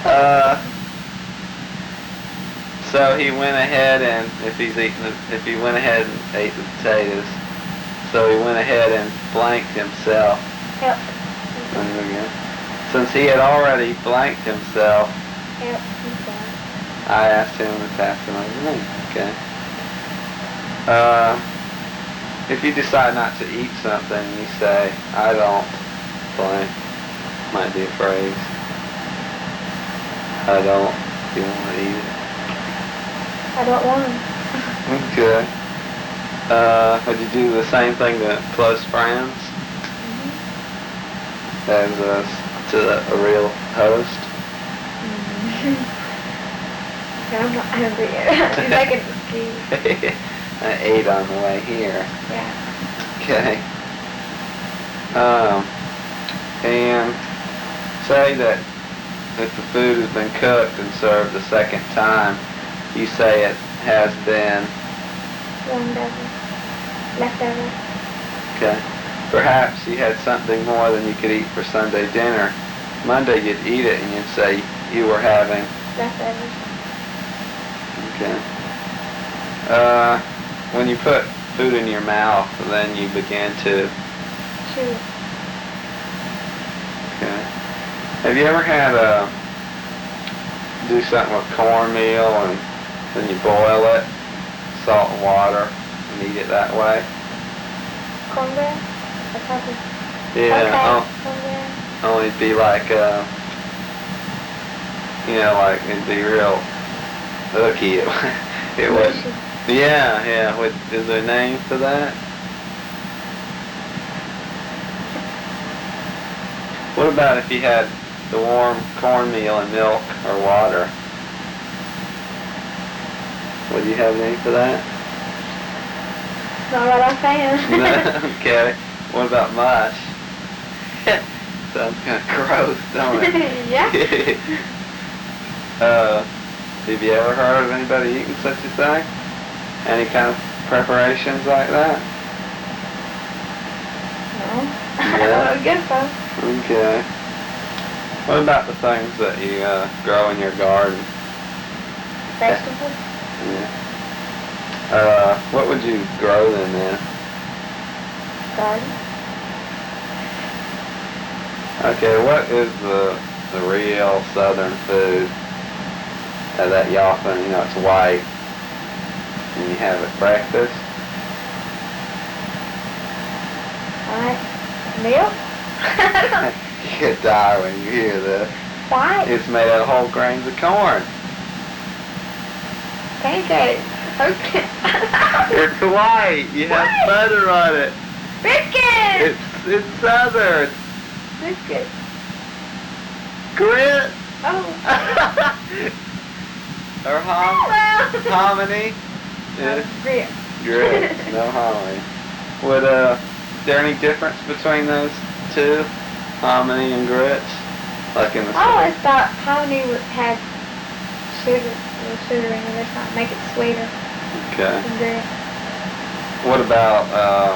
So he went ahead and if he went ahead and ate the potatoes, so he went ahead and blanked himself. Yep. Since he had already blanked himself, Yep. I asked him to pass him over. Okay. If you decide not to eat something, you say, I don't blank. Might be a phrase. I don't. You want to eat it? I don't want them. Okay. Would you do the same thing to close friends as to a real host? I'm not hungry yet. You're making an excuse. I ate on the way here. Yeah. Okay. And say that if the food has been cooked and served the second time, you say it has been leftover. Okay. Perhaps you had something more than you could eat for Sunday dinner. Monday you'd eat it and you'd say you were having Leftover. Okay. When you put food in your mouth, then you begin to Chew. Okay. Have you ever had do something with cornmeal and then you boil it, salt and water, and eat it that way? Cornbread? Or probably. Yeah. Okay. Cornbread. Only it'd be like like it'd be real hooky. It would. Yeah. Is there a name for that? What about if you had the warm cornmeal and milk or water? Would you have a name for that? Not what I'm saying. Okay. What about mush? Sounds kind of gross, don't it? Yeah. Have you ever heard of anybody eating such a thing? Any kind of preparations like that? No. Yeah. I don't guess so. Okay. What about the things that you grow in your garden? Vegetables? Yeah. What would you grow them in? Garden? Okay, what is the real southern food that y'all think, it's white and you have at breakfast? Alright. Milk? You could die when you hear this. White? It's made out of whole grains of corn. Pancakes. Okay. It's white. You have What? butter on it. Biscuits! It's southern. Biscuits. Grit. Oh. Or hominy. Yeah. Grit. Grit. No hominy. Would is there any difference between those two? Hominy and grits? Like in the I always thought hominy would have sugar, a little sugar in it. That's not make it sweeter Okay. than grit. What about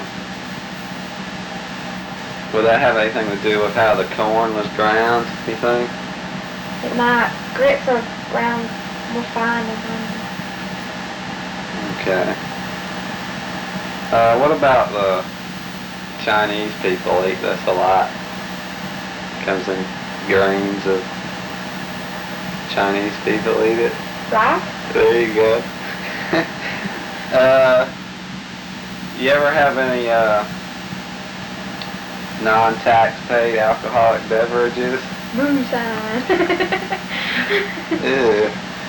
would that have anything to do with how the corn was ground, you think? It might. Grits are ground more fine than hominy. Okay. What about the Chinese people eat this a lot? Comes in grains of Chinese people eat it. Rice? There you go. You ever have any non-tax paid alcoholic beverages? Moonshine. Ew.